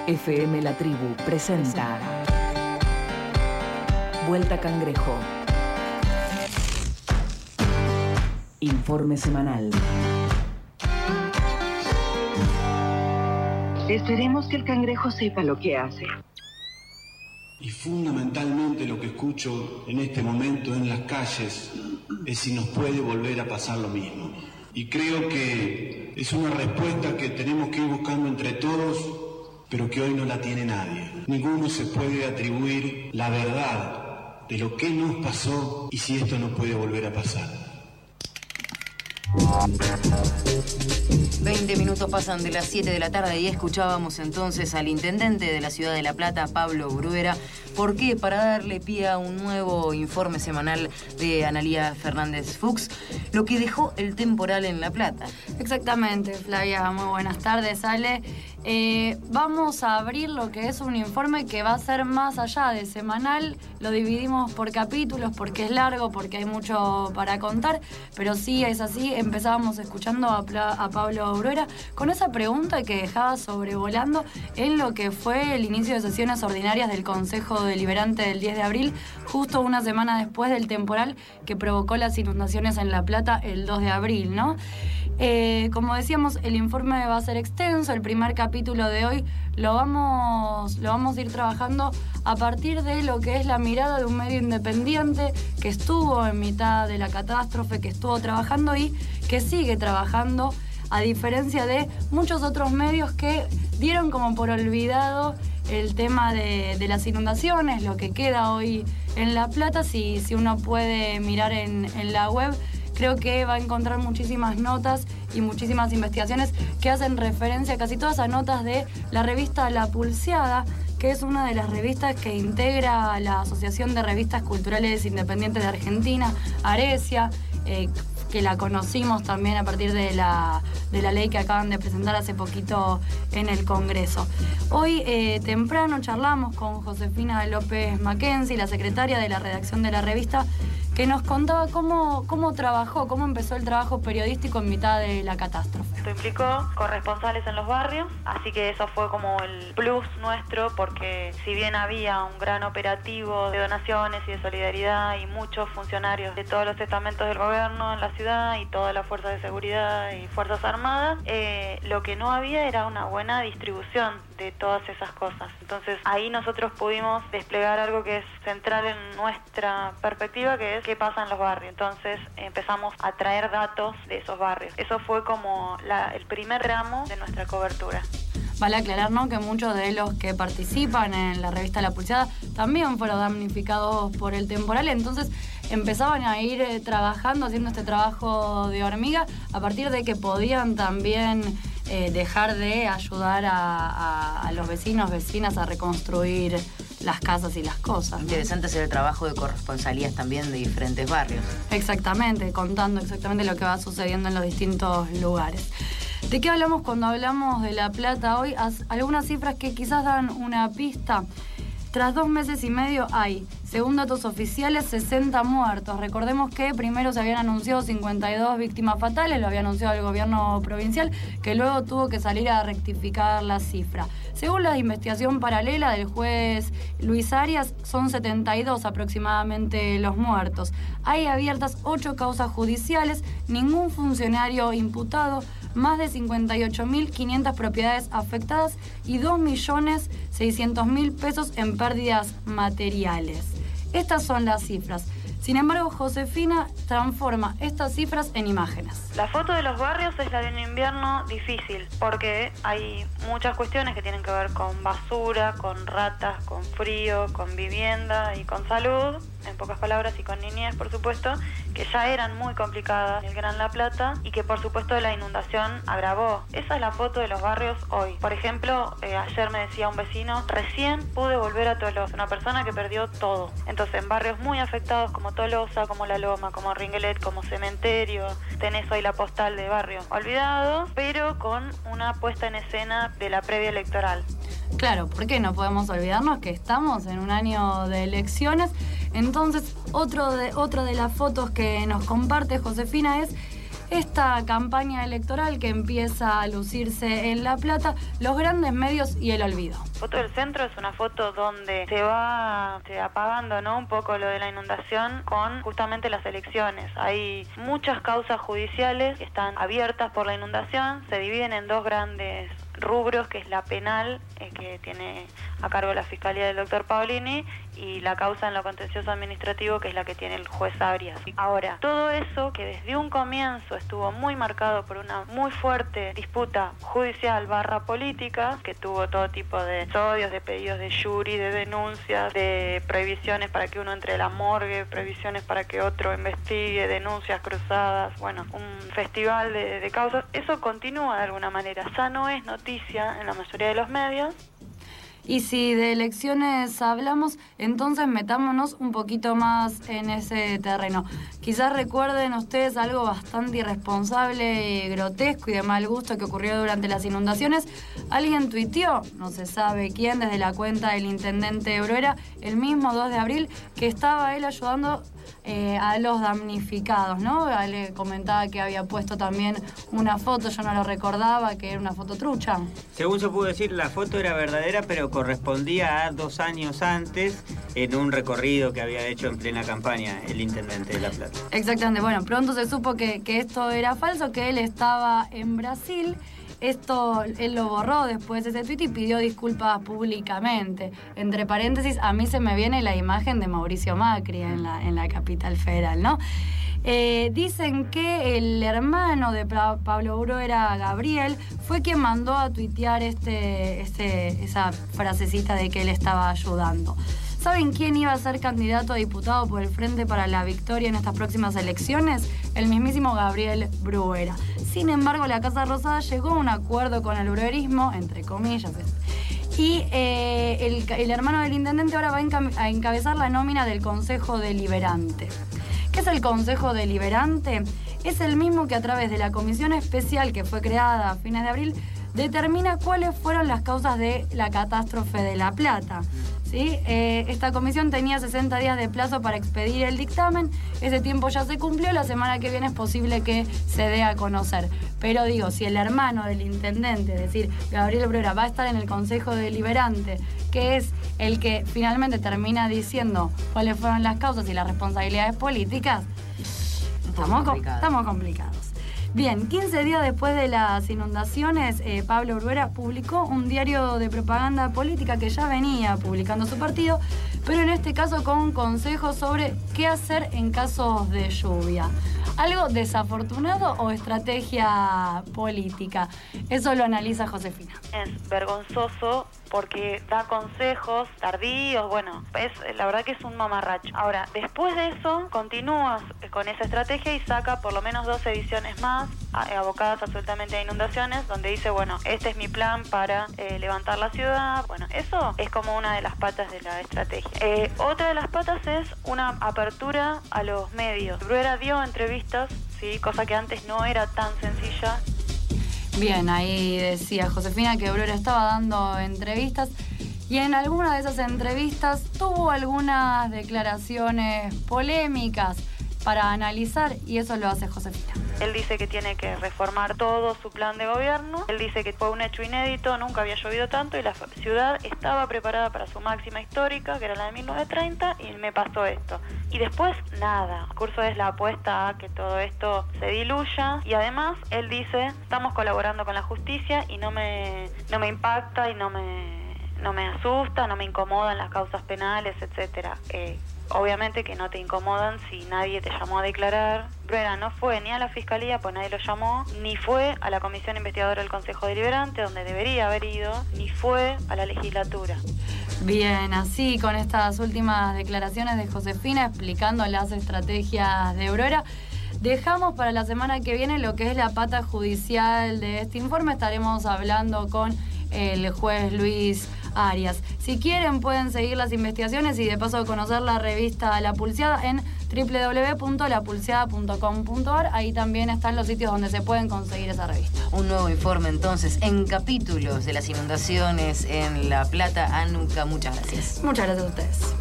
FM La Tribu presenta Vuelta Cangrejo. Informe semanal. Esperemos que el cangrejo sepa lo que hace. Y fundamentalmente lo que escucho en este momento en las calles es si nos puede volver a pasar lo mismo. Y creo que es una respuesta que tenemos que ir buscando entre todos, pero que hoy no la tiene nadie. Ninguno se puede atribuir la verdad de lo que nos pasó y si esto no puede volver a pasar. 20 minutos pasan de las 7 de la tarde y escuchábamos entonces al intendente de la ciudad de La Plata, Pablo Bruera. ¿Por qué? Para darle pie a un nuevo informe semanal de Analía Fernández Fuchs, lo que dejó el temporal en La Plata. Exactamente, Flavia, muy buenas tardes, Ale. Vamos a abrir lo que es un informe que va a ser más allá de semanal. Lo dividimos por capítulos porque es largo, porque hay mucho para contar, pero sí es así. Empezábamos escuchando a Pablo Bruera con esa pregunta que dejaba sobrevolando en lo que fue el inicio de sesiones ordinarias del Consejo Deliberante del 10 de abril, justo una semana después del temporal que provocó las inundaciones en La Plata el 2 de abril, ¿no? Como decíamos, el informe va a ser extenso. El primer capítulo de hoy lo vamos a ir trabajando a partir de lo que es la mirada de un medio independiente que estuvo en mitad de la catástrofe, que estuvo trabajando y que sigue trabajando, a diferencia de muchos otros medios que dieron como por olvidado el tema de las inundaciones, lo que queda hoy en La Plata. Si uno puede mirar en la web, creo que va a encontrar muchísimas notas y muchísimas investigaciones que hacen referencia, casi todas a notas de la revista La Pulseada, que es una de las revistas que integra la Asociación de Revistas Culturales Independientes de Argentina, Aresia, que la conocimos también a partir de la ley que acaban de presentar hace poquito en el Congreso. Hoy temprano charlamos con Josefina López Mackenzie, la secretaria de la redacción de la revista, que nos contaba cómo trabajó, cómo empezó el trabajo periodístico en mitad de la catástrofe. Esto implicó corresponsales en los barrios, así que eso fue como el plus nuestro, porque si bien había un gran operativo de donaciones y de solidaridad y muchos funcionarios de todos los estamentos del gobierno en la ciudad y todas las fuerzas de seguridad y fuerzas armadas, lo que no había era una buena distribución de todas esas cosas. Entonces ahí nosotros pudimos desplegar algo que es central en nuestra perspectiva, que es qué pasa en los barrios. Entonces empezamos a traer datos de esos barrios. Eso fue como el primer ramo de nuestra cobertura. Vale aclarar, ¿no?, que muchos de los que participan en la revista La Pulseada también fueron damnificados por el temporal, entonces empezaban a ir trabajando, haciendo este trabajo de hormiga, a partir de que podían también dejar de ayudar a los vecinos, vecinas a reconstruir las casas y las cosas, ¿no? Interesante hacer el trabajo de corresponsalías también de diferentes barrios. Exactamente, contando exactamente lo que va sucediendo en los distintos lugares. ¿De qué hablamos cuando hablamos de La Plata hoy? Algunas cifras que quizás dan una pista. Tras 2 meses y medio hay, según datos oficiales, 60 muertos. Recordemos que primero se habían anunciado 52 víctimas fatales, lo había anunciado el gobierno provincial, que luego tuvo que salir a rectificar la cifra. Según la investigación paralela del juez Luis Arias, son 72 aproximadamente los muertos. Hay abiertas 8 causas judiciales, ningún funcionario imputado, más de 58.500 propiedades afectadas y 2.600.000 pesos en pérdidas materiales. Estas son las cifras. Sin embargo, Josefina transforma estas cifras en imágenes. La foto de los barrios es la de un invierno difícil, porque hay muchas cuestiones que tienen que ver con basura, con ratas, con frío, con vivienda y con salud, en pocas palabras, y con niñez, por supuesto, que ya eran muy complicadas en el Gran La Plata y que, por supuesto, la inundación agravó. Esa es la foto de los barrios hoy. Por ejemplo, ayer me decía un vecino, recién pude volver a Tolosa, una persona que perdió todo. Entonces, en barrios muy afectados como Tolosa, como La Loma, como Ringelet, como Cementerio, tenés hoy la postal de barrio olvidado, pero con una puesta en escena de la previa electoral. Claro, porque no podemos olvidarnos que estamos en un año de elecciones. Entonces, otra de las fotos que nos comparte Josefina es esta campaña electoral que empieza a lucirse en La Plata, los grandes medios y el olvido. La foto del centro es una foto donde se va apagando, ¿no?, un poco lo de la inundación con justamente las elecciones. Hay muchas causas judiciales que están abiertas por la inundación, se dividen en dos grandes rubros, que es la penal, que tiene a cargo la Fiscalía del doctor Paolini, y la causa en lo contencioso administrativo, que es la que tiene el juez Arias. Ahora, todo eso que desde un comienzo estuvo muy marcado por una muy fuerte disputa judicial / política, que tuvo todo tipo de episodios, de pedidos de jury, de denuncias, de prohibiciones para que uno entre a la morgue, prohibiciones para que otro investigue, denuncias cruzadas, bueno, un festival de causas. Eso continúa de alguna manera, ya no es noticia en la mayoría de los medios. Y si de elecciones hablamos, entonces metámonos un poquito más en ese terreno. Quizás recuerden ustedes algo bastante irresponsable, grotesco y de mal gusto que ocurrió durante las inundaciones. Alguien tuiteó, no se sabe quién, desde la cuenta del intendente Bruera, el mismo 2 de abril, que estaba él ayudando a los damnificados, ¿no? Le comentaba que había puesto también una foto, yo no lo recordaba, que era una foto trucha. Según se pudo decir, la foto era verdadera, pero correspondía a 2 años antes, en un recorrido que había hecho en plena campaña el intendente de La Plata. Exactamente, bueno, pronto se supo que esto era falso, que él estaba en Brasil. Esto él lo borró después de ese tuit y pidió disculpas públicamente. Entre paréntesis, a mí se me viene la imagen de Mauricio Macri en la capital federal, ¿no? Dicen que el hermano de Pablo Bruera, Gabriel, fue quien mandó a tuitear esa frasecita de que él estaba ayudando. ¿Saben quién iba a ser candidato a diputado por el Frente para la Victoria en estas próximas elecciones? El mismísimo Gabriel Bruera. Sin embargo, la Casa Rosada llegó a un acuerdo con el bruerismo, entre comillas, y el hermano del intendente ahora va a encabezar la nómina del Consejo Deliberante. ¿Qué es el Consejo Deliberante? Es el mismo que a través de la comisión especial que fue creada a fines de abril determina cuáles fueron las causas de la catástrofe de La Plata. ¿Sí? Esta comisión tenía 60 días de plazo para expedir el dictamen. Ese tiempo ya se cumplió. La semana que viene es posible que se dé a conocer. Pero digo, si el hermano del intendente, es decir, Gabriel Bruera, va a estar en el Consejo Deliberante, que es el que finalmente termina diciendo cuáles fueron las causas y las responsabilidades políticas, estamos complicados. Bien, 15 días después de las inundaciones, Pablo Bruera publicó un diario de propaganda política que ya venía publicando su partido, pero en este caso con consejos sobre qué hacer en casos de lluvia. ¿Algo desafortunado o estrategia política? Eso lo analiza Josefina. Es vergonzoso porque da consejos tardíos, bueno, la verdad que es un mamarracho. Ahora, después de eso, continúa con esa estrategia y saca por lo menos 2 ediciones más, abocadas absolutamente a inundaciones, donde dice, bueno, este es mi plan para levantar la ciudad. Bueno, eso es como una de las patas de la estrategia. Otra de las patas es una apertura a los medios. Bruera dio entrevistas, ¿sí? Cosa que antes no era tan sencilla. Bien, ahí decía Josefina que Bruera estaba dando entrevistas y en alguna de esas entrevistas tuvo algunas declaraciones polémicas para analizar y eso lo hace Josefina. Él dice que tiene que reformar todo su plan de gobierno. Él dice que fue un hecho inédito, nunca había llovido tanto y la ciudad estaba preparada para su máxima histórica, que era la de 1930, y me pasó esto. Y después, nada. El curso es la apuesta a que todo esto se diluya. Y además, él dice, estamos colaborando con la justicia y no me impacta y no me asusta, no me incomodan las causas penales, etcétera. Obviamente que no te incomodan si nadie te llamó a declarar. Bruera no fue ni a la fiscalía, pues nadie lo llamó, ni fue a la comisión investigadora del Consejo Deliberante, donde debería haber ido, ni fue a la legislatura. Bien, así con estas últimas declaraciones de Josefina explicando las estrategias de Bruera, dejamos para la semana que viene lo que es la pata judicial de este informe. Estaremos hablando con el juez Luis Arias. Si quieren pueden seguir las investigaciones y de paso conocer la revista La Pulseada en www.lapulseada.com.ar. Ahí también están los sitios donde se pueden conseguir esa revista. Un nuevo informe entonces en capítulos de las inundaciones en La Plata. Anuka, muchas gracias. Muchas gracias a ustedes.